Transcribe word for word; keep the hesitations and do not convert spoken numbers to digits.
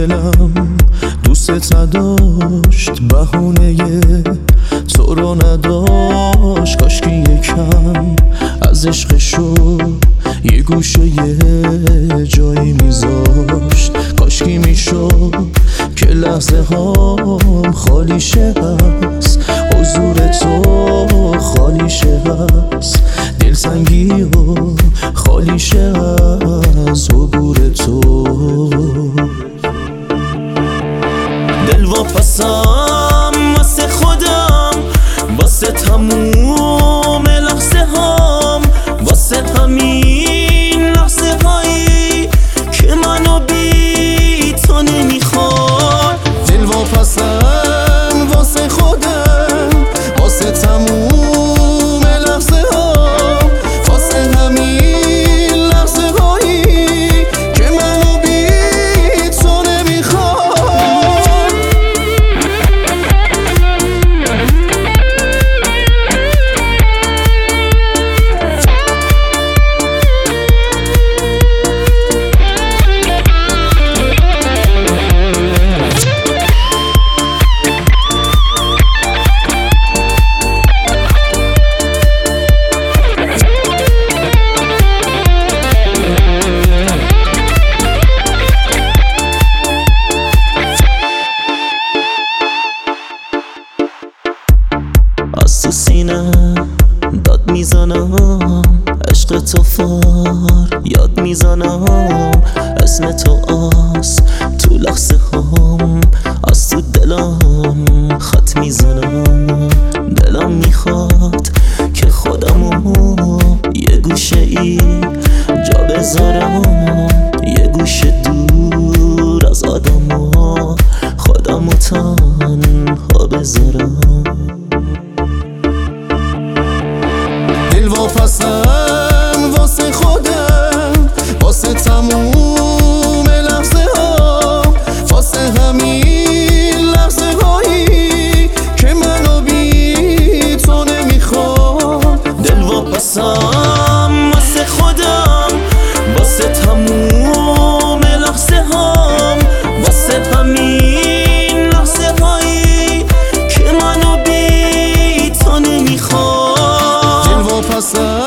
دلم دوست نداشت، بهونه تو رو نداشت. کاشکی یکم از عشقشو یه گوشه یه جایی میذاشت. کاشکی میشد که لحظه هام خالیشه هست، حضور تو خالیشه هست، دلتنگی و خالیشه از عبور تو. دل واپسم واسه خودم، واسه تموم لحظه هام، واسه همین لحظه هایی که منو بی تو نمیخواد. دل واپسم واسه خودم، واسه تموم لحظه هام، واسه همین لحظه هایی که منو بی تو نمیخواد. از تو سینه داد میزنم، عشق تو فار یاد میزنم، اسم تو آس تو لحظه هم، از تو دلم خط میزنم. دلم میخواد که خودمو یه گوشه ای جا بذارم، یه گوشه دور از آدما، خودمو تنها بذارم. دل واپسم واسه خودم، واسه تموم لحظه ها، واسه همین لحظه هایی که منو بی تو نمیخواد. دل واپسم واسه خودم، واسه تموم لحظه هام، واسه همین لحظه هایی که منو بی تو نمیخواد. واپسم